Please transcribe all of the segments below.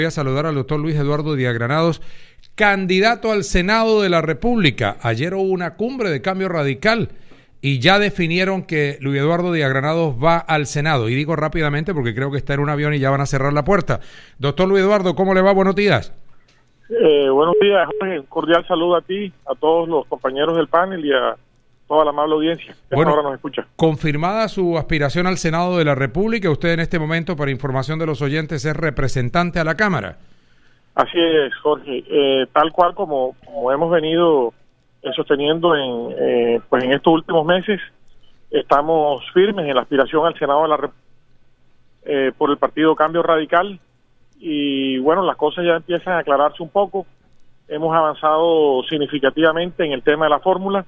Voy a saludar al doctor Luis Eduardo Díaz Granados, candidato al Senado de la República. Ayer hubo una cumbre de Cambio Radical y ya definieron que Luis Eduardo Díaz Granados va al Senado. Y digo rápidamente porque creo que está en un avión y ya van a cerrar la puerta. Doctor Luis Eduardo, ¿cómo le va? Buenos días. Buenos días, Jorge. Un cordial saludo a ti, a todos los compañeros del panel y a toda la amable audiencia que ahora nos escucha. Confirmada su aspiración al Senado de la República, usted en este momento, para información de los oyentes, es representante a la Cámara. Así es, Jorge. Tal cual como hemos venido sosteniendo en estos últimos meses, estamos firmes en la aspiración al Senado de la República por el partido Cambio Radical. Y bueno, las cosas ya empiezan a aclararse un poco. Hemos avanzado significativamente en el tema de la fórmula.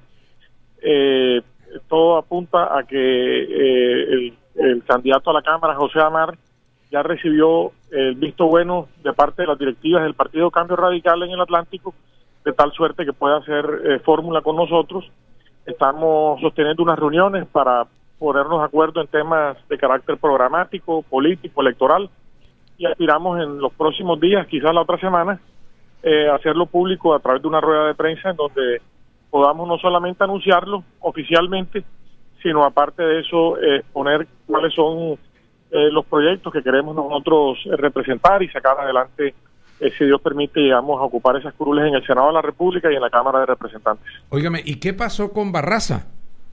Todo apunta a que el candidato a la Cámara, José Amar, ya recibió el visto bueno de parte de las directivas del Partido Cambio Radical en el Atlántico, de tal suerte que pueda hacer fórmula con nosotros. Estamos sosteniendo unas reuniones para ponernos de acuerdo en temas de carácter programático, político, electoral, y aspiramos en los próximos días, quizás la otra semana, hacerlo público a través de una rueda de prensa en donde podamos no solamente anunciarlo oficialmente, sino aparte de eso exponer cuáles son los proyectos que queremos nosotros representar y sacar adelante, si Dios permite, llegamos a ocupar esas curules en el Senado de la República y en la Cámara de Representantes. Óigame, ¿y qué pasó con Barraza?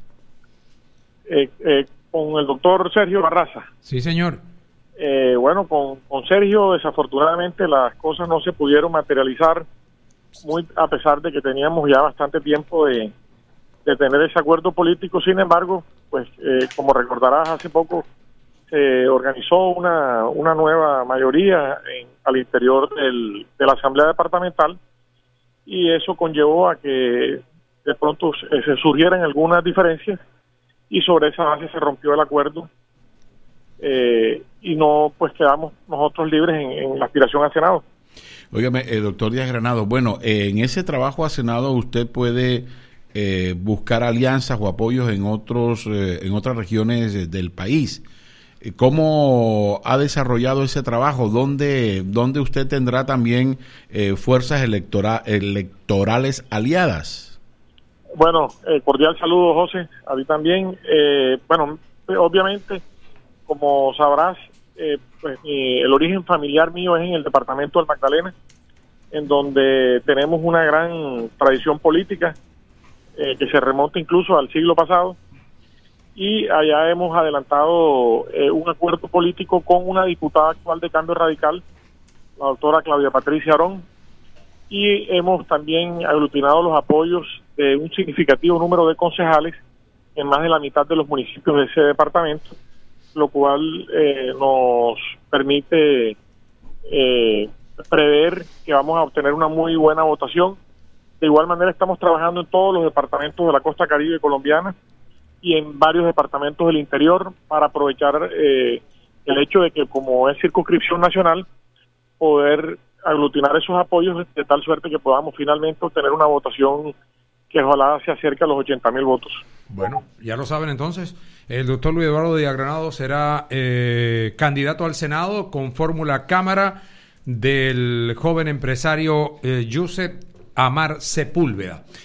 Con el doctor Sergio Barraza. Sí, señor. Bueno, con Sergio, desafortunadamente las cosas no se pudieron materializar, muy a pesar de que teníamos ya bastante tiempo de tener ese acuerdo político. Sin embargo, pues como recordarás, hace poco se organizó una nueva mayoría al interior de la Asamblea Departamental, y eso conllevó a que de pronto se surgieran algunas diferencias, y sobre esa base se rompió el acuerdo, y no pues quedamos nosotros libres en la aspiración al Senado. Óigame, doctor Díaz Granados, bueno, en ese trabajo al Senado usted puede buscar alianzas o apoyos en otras regiones del país. ¿Cómo ha desarrollado ese trabajo? ¿Dónde usted tendrá también fuerzas electorales aliadas? Bueno, cordial saludo, José, a ti también. Bueno, obviamente, como sabrás, el origen familiar mío es en el departamento del Magdalena, en donde tenemos una gran tradición política que se remonta incluso al siglo pasado, y allá hemos adelantado un acuerdo político con una diputada actual de Cambio Radical, la doctora Claudia Patricia Arón, y hemos también aglutinado los apoyos de un significativo número de concejales en más de la mitad de los municipios de ese departamento, lo cual nos permite prever que vamos a obtener una muy buena votación. De igual manera estamos trabajando en todos los departamentos de la costa caribe colombiana y en varios departamentos del interior para aprovechar el hecho de que, como es circunscripción nacional, poder aglutinar esos apoyos de tal suerte que podamos finalmente obtener una votación que ojalá se acerque a los 80,000 votos. Bueno, ya lo saben entonces, el doctor Luis Eduardo Díaz Granados será candidato al Senado con fórmula Cámara del joven empresario Josep Amar Sepúlveda.